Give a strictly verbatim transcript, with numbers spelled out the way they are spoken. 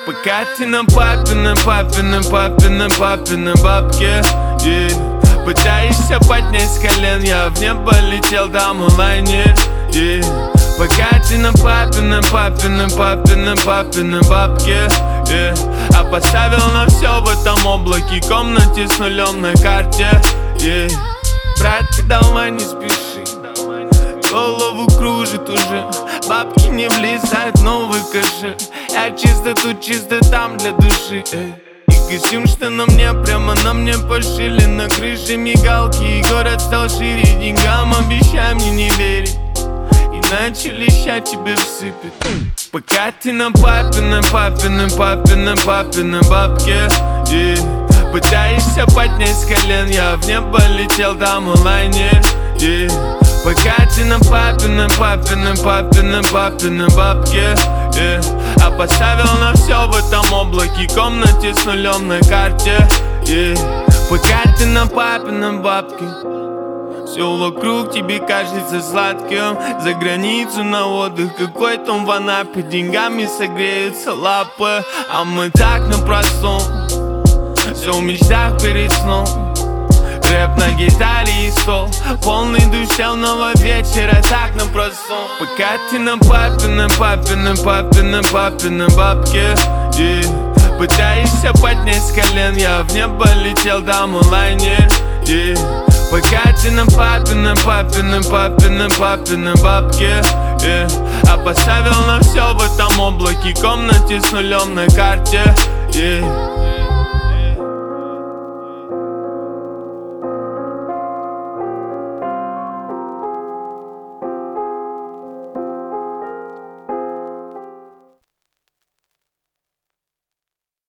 Пока ты на папином, папином, папином, папином бабке, yeah. Пытаешься поднять с колен, я в небо летел, там онлайне, yeah. Пока ты на папином, папином, папином, папином бабке, yeah. А поставил на все в этом облаке, комнате с нулем на карте, yeah. Брат, ты давай не спеши, голову кружит уже, бабки не влезают, но выкажи. Я чисто тут, чисто там для души, эй. И костюм, что на мне, прямо на мне пошили. На крыше мигалки, и город стал шире. Деньгам обещай мне не верить, иначе леща тебе всыпет. Пока ты на папином, папином, папином, папином бабке, yeah. Пытаешься поднять с колен, я в небо летел, там онлайне, yeah. Пока ты на папином, папином, папином, папином бабке, yeah. А поставил на все в этом облаке, комнате с нулем на карте, yeah. Пока ты на папином бабке, все вокруг тебе кажется сладким. За границу на отдых, какой там в Анапе, деньгами согреются лапы. А мы так на простом, все в мечтах перед сном. Рэп на гитаре и стол, полный душевного вечера, так на простом. Пока ты на папином, папином, папином, папином бабке, yeah. Пытаешься поднять с колен, я в небо летел, там онлайне, yeah. Пока ты на папином, папином, папином, папином бабке, yeah. А поставил на все в этом облаке, комнате с нулем на карте, yeah.